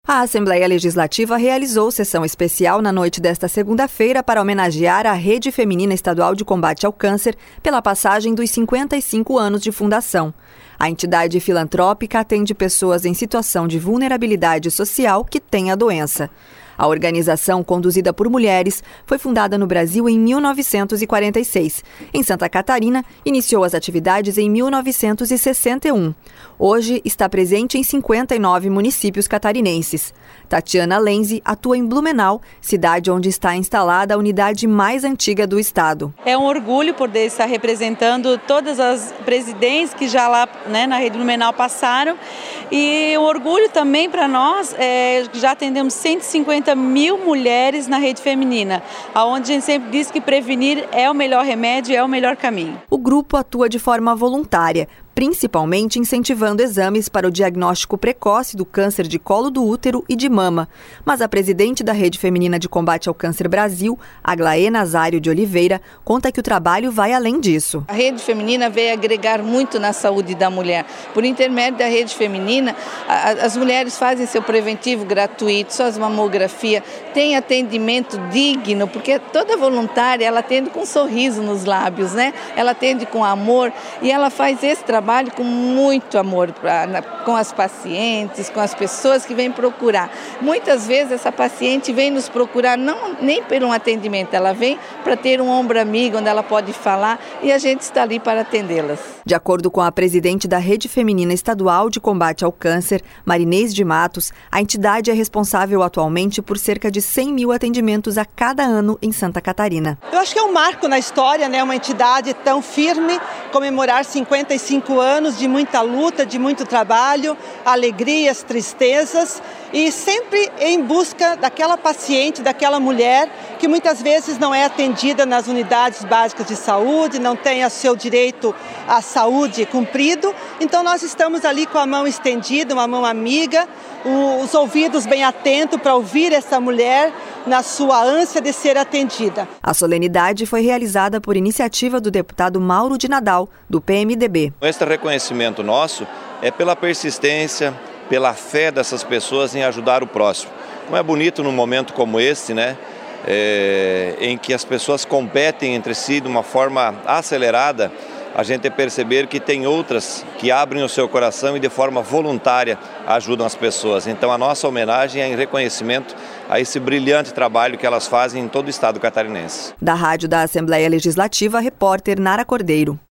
A Assembleia Legislativa realizou sessão especial na noite desta segunda-feira para homenagear a Rede Feminina Estadual de Combate ao Câncer pela passagem dos 55 anos de fundação. A entidade filantrópica atende pessoas em situação de vulnerabilidade social que têm a doença. A organização, conduzida por mulheres, foi fundada no Brasil em 1946. Em Santa Catarina, iniciou as atividades em 1961. Hoje, está presente em 59 municípios catarinenses. Tatiana Lenzi atua em Blumenau, cidade onde está instalada a unidade mais antiga do estado. É um orgulho poder estar representando todas as presidentes que já lá, na Rede Blumenau passaram. E um orgulho também para nós, já atendemos 150 mil mulheres na rede feminina, onde a gente sempre diz que prevenir é o melhor remédio, é o melhor caminho. O grupo atua de forma voluntária, principalmente incentivando exames para o diagnóstico precoce do câncer de colo do útero e de mama. Mas a presidente da Rede Feminina de Combate ao Câncer Brasil, Aglaé Nazário de Oliveira, conta que o trabalho vai além disso. A Rede Feminina veio agregar muito na saúde da mulher. Por intermédio da Rede Feminina, as mulheres fazem seu preventivo gratuito, suas mamografias, tem atendimento digno, porque toda voluntária, ela atende com um sorriso nos lábios, Ela atende com amor e ela faz esse trabalho com muito amor com as pacientes, com as pessoas que vêm procurar. Muitas vezes essa paciente vem nos procurar nem por um atendimento, ela vem para ter um ombro amigo onde ela pode falar e a gente está ali para atendê-las. De acordo com a presidente da Rede Feminina Estadual de Combate ao Câncer, Marinês de Matos, a entidade é responsável atualmente por cerca de 100 mil atendimentos a cada ano em Santa Catarina. Eu acho que é um marco na história, uma entidade tão firme, comemorar 55 anos de muita luta, de muito trabalho, alegrias, tristezas e sempre em busca daquela paciente, daquela mulher que muitas vezes não é atendida nas unidades básicas de saúde, não tem o seu direito à saúde cumprido. Então nós estamos ali com a mão estendida, uma mão amiga, os ouvidos bem atentos para ouvir essa mulher na sua ânsia de ser atendida. A solenidade foi realizada por iniciativa do deputado Mauro de Nadal, do PMDB. Esse reconhecimento nosso é pela persistência, pela fé dessas pessoas em ajudar o próximo. Como é bonito num momento como esse, em que as pessoas competem entre si de uma forma acelerada, a gente perceber que tem outras que abrem o seu coração e de forma voluntária ajudam as pessoas. Então a nossa homenagem é em reconhecimento a esse brilhante trabalho que elas fazem em todo o estado catarinense. Da Rádio da Assembleia Legislativa, repórter Nara Cordeiro.